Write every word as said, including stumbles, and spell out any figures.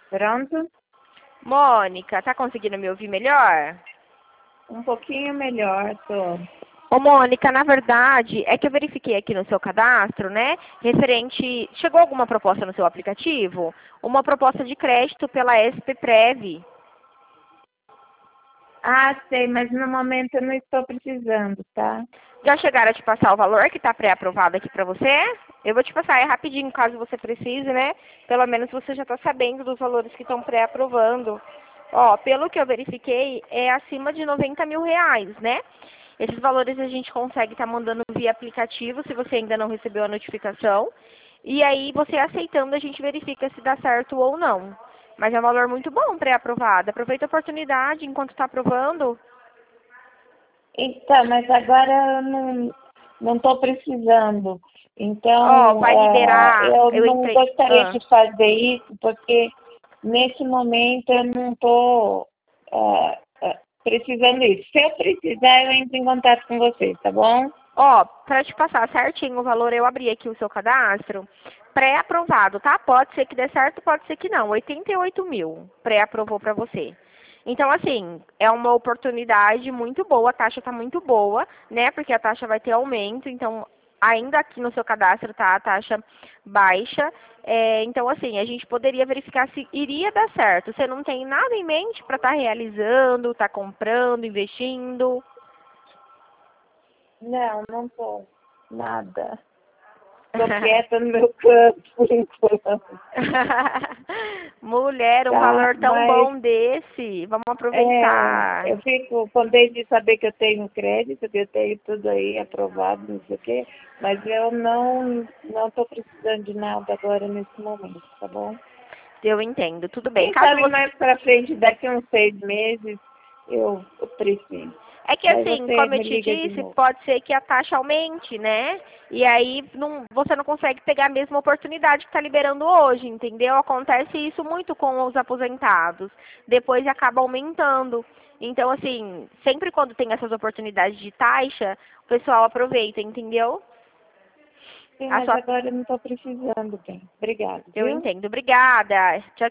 Pronto? Mônica, tá conseguindo me ouvir melhor? Um pouquinho melhor, tô. Ô, Mônica, na verdade, é que eu verifiquei aqui no seu cadastro, né? Referente. Chegou alguma proposta no seu aplicativo? Uma proposta de crédito pela S P Prev. Ah, sei, mas no momento eu não estou precisando, tá? Já chegaram a te passar o valor que está pré-aprovado aqui para você? Eu vou te passar, é rapidinho, caso você precise, né? Pelo menos você já está sabendo dos valores que estão pré-aprovando. Ó, pelo que eu verifiquei, é acima de noventa mil reais, né? Esses valores a gente consegue estar mandando via aplicativo, se você ainda não recebeu a notificação. E aí, você aceitando, a gente verifica se dá certo ou não. Mas é um valor muito bom pré-aprovado. Aproveita a oportunidade enquanto está aprovando. Então, mas agora eu não não estou precisando. Ó, Então, vai eh, liberar, eu eu não entrei. gostaria Ah. de fazer isso, porque nesse momento eu não estou precisando disso. Se eu precisar, eu entro em contato com vocês, tá bom? Ó, pra te passar certinho o valor, eu abri aqui o seu cadastro. Pré-aprovado, tá? Pode ser que dê certo, pode ser que não. oitenta e oito mil pré-aprovou pra você. Então, assim, é uma oportunidade muito boa, a taxa tá muito boa, né? Porque a taxa vai ter aumento, então, ainda aqui no seu cadastro tá a taxa baixa. É, então, assim, a gente poderia verificar se iria dar certo. Você não tem nada em mente para estar realizando, tá comprando, investindo? Não, não estou. Nada. Estou quieta no meu canto, por enquanto. Mulher, um Tá? valor tão Mas bom desse. Vamos é, aproveitar. eu fico contente de saber que eu tenho crédito, que eu tenho tudo aí aprovado, não sei o quê, mas eu não não estou precisando de nada agora nesse momento, tá bom? Eu entendo. Tudo bem. Quem Caso sabe você. mais para frente, daqui uns seis meses, eu, eu preciso. É que Daí assim, você como eu me te liga de disse, novo. pode ser que a taxa aumente, né? E aí não, você não consegue pegar a mesma oportunidade que está liberando hoje, entendeu? Acontece isso muito com os aposentados. Depois acaba aumentando. Então, assim, sempre quando tem essas oportunidades de taxa, o pessoal aproveita, entendeu? Sim, A mas sua. agora eu não estou precisando, bem. Obrigada, Eu viu? entendo. Obrigada. Tchau.